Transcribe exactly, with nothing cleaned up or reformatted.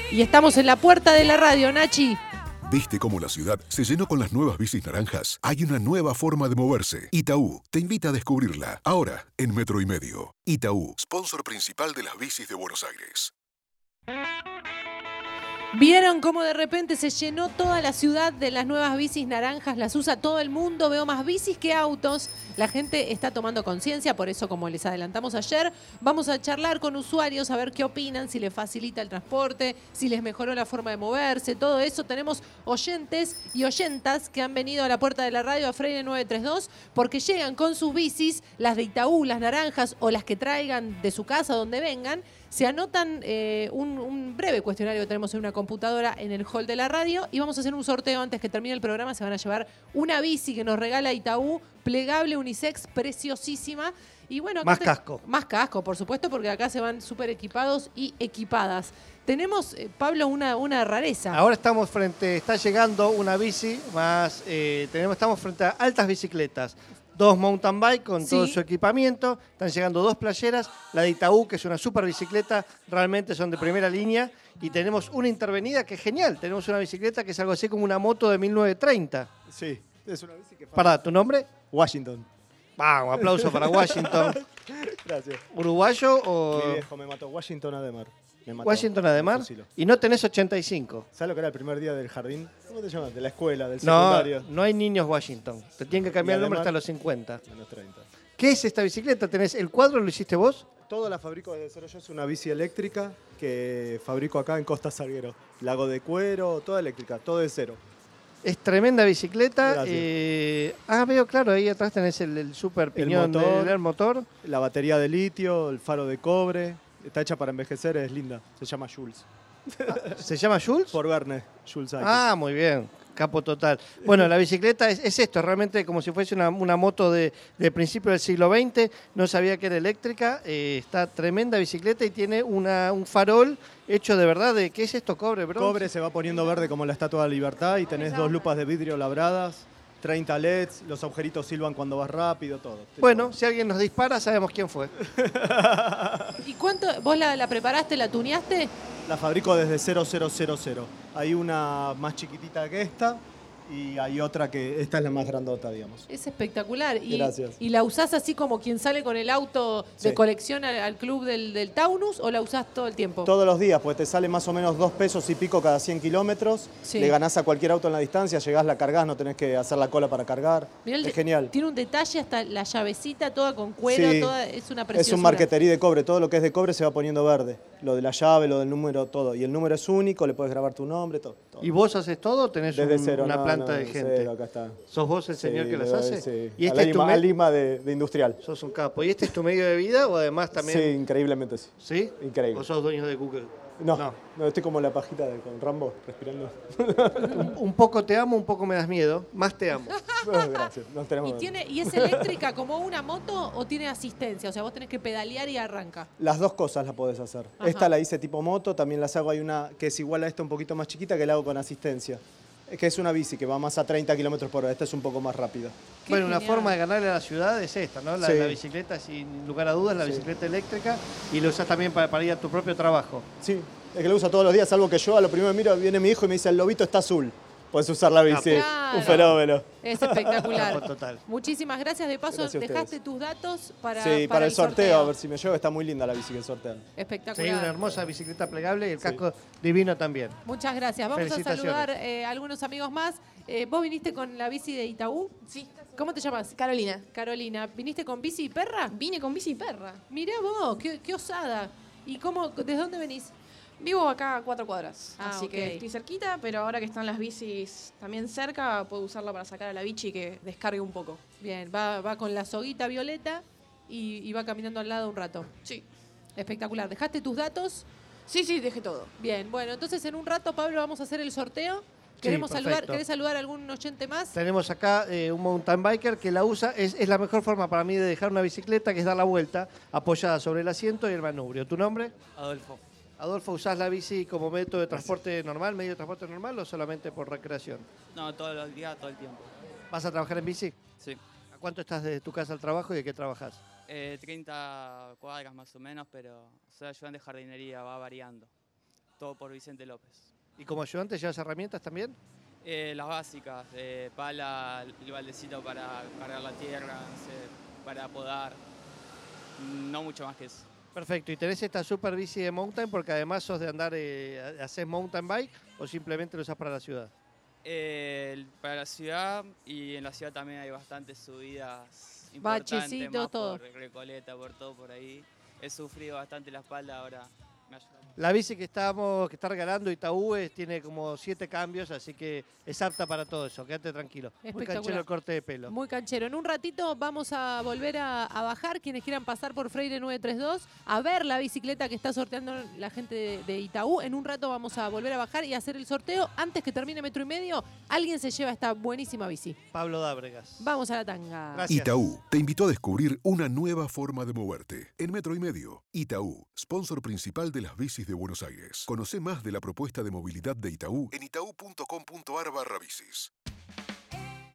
Y estamos en la puerta de la radio, Nachi. ¿Viste cómo la ciudad se llenó con las nuevas bicis naranjas? Hay una nueva forma de moverse. Itaú te invita a descubrirla. Ahora, en Metro y Medio. Itaú, sponsor principal de las bicis de Buenos Aires. ¿Vieron cómo de repente se llenó toda la ciudad de las nuevas bicis naranjas? Las usa todo el mundo, veo más bicis que autos. La gente está tomando conciencia, por eso, como les adelantamos ayer, vamos a charlar con usuarios a ver qué opinan, si les facilita el transporte, si les mejoró la forma de moverse, todo eso. Tenemos oyentes y oyentas que han venido a la puerta de la radio a Freire nueve tres dos porque llegan con sus bicis, las de Itaú, las naranjas o las que traigan de su casa, donde vengan. Se anotan eh, un, un breve cuestionario que tenemos en una computadora en el hall de la radio y vamos a hacer un sorteo antes que termine el programa. Se van a llevar una bici que nos regala Itaú, plegable, unisex, preciosísima. Y bueno, más te, casco. Más casco, por supuesto, porque acá se van súper equipados y equipadas. Tenemos, eh, Pablo, una, una rareza. Ahora estamos frente, está llegando una bici más, eh, tenemos, estamos frente a altas bicicletas. Dos mountain bike con sí. todo su equipamiento. Están llegando dos playeras. La de Itaú, que es una super bicicleta, realmente son de primera línea. Y tenemos una intervenida que es genial. Tenemos una bicicleta que es algo así como una moto de mil novecientos treinta. Sí, es una bici que... Para, ¿tu nombre? Washington. Vamos, aplauso para Washington. Gracias. ¿Uruguayo o...? Mi viejo me mató. Washington Ademar. Me mató. Washington Ademar. Y no tenés ochenta y cinco. ¿Sabes lo que era el primer día del jardín? ¿Cómo te llamas? De la escuela, del no, secundario. No hay niños Washington. Te tienen que cambiar el nombre hasta los cincuenta. Menos treinta. ¿Qué es esta bicicleta? ¿Tenés el cuadro? ¿Lo hiciste vos? Todo la fabrico desde cero. Yo es una bici eléctrica que fabrico acá en Costa Salguero. Lago de cuero, toda eléctrica, todo de cero. Es tremenda bicicleta. Eh, ah, veo, claro, ahí atrás tenés el, el super piñón el motor, del motor. La batería de litio, el faro de cobre. Está hecha para envejecer, es linda. Se llama Jules. Ah, ¿se llama Jules? Por Verne, Jules Ackes. Ah, muy bien. Capo total. Bueno, la bicicleta es, es esto, realmente como si fuese una, una moto de, de principio del siglo veinte. No sabía que era eléctrica. Eh, está tremenda bicicleta y tiene una, un farol hecho de verdad de... ¿Qué es esto? ¿Cobre, bronce? Cobre, se va poniendo verde como la Estatua de la Libertad y tenés dos lupas de vidrio labradas, treinta L E Ds, los agujeritos silban cuando vas rápido, todo. Bueno, si alguien nos dispara, sabemos quién fue. ¿Y cuánto? ¿Vos la, la preparaste, la tuneaste? La fabrico desde cero cero cero cero. Hay una más chiquitita que esta y hay otra que esta es la más grandota, digamos. Es espectacular. Y, Gracias. ¿Y la usás así como quien sale con el auto de sí. colección al, al club del, del Taunus o la usás todo el tiempo? Todos los días, pues te sale más o menos dos pesos y pico cada cien kilómetros. Sí. Le ganás a cualquier auto en la distancia, llegás, la cargás, no tenés que hacer la cola para cargar. Mirá, es genial. Tiene un detalle, hasta la llavecita toda con cuero, sí. toda, es una preciosura. Es un marqueterí de cobre, todo lo que es de cobre se va poniendo verde. Lo de la llave, lo del número, todo. Y el número es único, le puedes grabar tu nombre, todo. todo. ¿Y vos haces todo o tenés Desde un, cero, una no, planta no, de gente? Cero, acá está. ¿Sos vos el señor sí, que las hace? Sí. ¿Y este a es tu Lima, Lima de, de industrial. Sos un capo. ¿Y este es tu medio de vida o además también...? Sí, increíblemente sí. ¿Sí? Increíble. ¿O sos dueño de Google? No, no, no, estoy como la pajita de, con Rambo, respirando. un, un poco te amo, un poco me das miedo. Más te amo. No, gracias. Nos tenemos... ¿Y, tiene, ¿Y es eléctrica como una moto o tiene asistencia? O sea, vos tenés que pedalear y arranca. Las dos cosas las podés hacer. Ajá. Esta la hice tipo moto, también las hago. Hay una que es igual a esta, un poquito más chiquita, que la hago con asistencia. Es que es una bici que va más a treinta kilómetros por hora. Esta es un poco más rápida. Qué bueno, genial. Una forma de ganarle a la ciudad es esta, ¿no? La, sí. la bicicleta, sin lugar a dudas, la sí. bicicleta eléctrica. Y lo usás también para, para ir a tu propio trabajo. Sí, es que lo uso todos los días, salvo que yo a lo primero que miro, viene mi hijo y me dice, el lobito está azul. Puedes usar la bici. Claro. Un fenómeno. Es espectacular. Total. Muchísimas gracias. De paso, dejaste tus datos para, sí, para, para el sorteo, sorteo. A ver si me llevo. Está muy linda la bici que sortean. Espectacular. Sí, una hermosa bicicleta plegable y el casco sí. divino también. Muchas gracias. Vamos a saludar eh, a algunos amigos más. Eh, ¿Vos viniste con la bici de Itaú? Sí. ¿Cómo te llamas? Carolina. Carolina. ¿Viniste con bici y perra? Vine con bici y perra. Mirá vos, qué, qué osada. ¿Y cómo, desde dónde venís? Vivo acá a cuatro cuadras, ah, así okay. que estoy cerquita, pero ahora que están las bicis también cerca, puedo usarla para sacar a la bici y que descargue un poco. Bien, va, va con la soguita violeta y, y va caminando al lado un rato. Sí. Espectacular. ¿Dejaste tus datos? Sí, sí, dejé todo. Bien, bueno, entonces en un rato, Pablo, vamos a hacer el sorteo. ¿Queremos sí, saludar, ¿Querés saludar a algún oyente más? Tenemos acá eh, un mountain biker que la usa. Es, es la mejor forma para mí de dejar una bicicleta, que es dar la vuelta apoyada sobre el asiento y el manubrio. ¿Tu nombre? Adolfo. Adolfo, ¿usás la bici como método de transporte normal, medio de transporte normal o solamente por recreación? No, todos los días, todo el tiempo. ¿Vas a trabajar en bici? Sí. ¿A cuánto estás de tu casa al trabajo y de qué trabajas? Eh, treinta cuadras más o menos, pero soy ayudante de jardinería, va variando. todo por Vicente López. ¿Y como ayudante llevas herramientas también? Eh, las básicas, eh, pala, el baldecito para cargar la tierra, no sé, para podar, no mucho más que eso. Perfecto, ¿y tenés esta super bici de mountain porque además sos de andar, eh, haces mountain bike o simplemente lo usás para la ciudad? Eh, para la ciudad, y en la ciudad también hay bastantes subidas importantes, Bachecitos, más todo. por Recoleta, por todo por ahí. He sufrido bastante la espalda, ahora me ayuda. La bici que estamos, que está regalando Itaú es- tiene como siete cambios, así que es apta para todo eso, quédate tranquilo. Muy Espectacular. canchero el corte de pelo. Muy canchero. En un ratito vamos a volver a, a bajar, quienes quieran pasar por Freire nueve tres dos, a ver la bicicleta que está sorteando la gente de, de Itaú. En un rato vamos a volver a bajar y a hacer el sorteo. Antes que termine metro y medio, alguien se lleva esta buenísima bici. Pablo Dábregas. Vamos a la tanga. Gracias. Itaú te invitó a descubrir una nueva forma de moverte. En Metro y Medio, Itaú, sponsor principal de las bicis de Buenos Aires. Conoce más de la propuesta de movilidad de Itaú en itaú punto com punto ar barra bicis.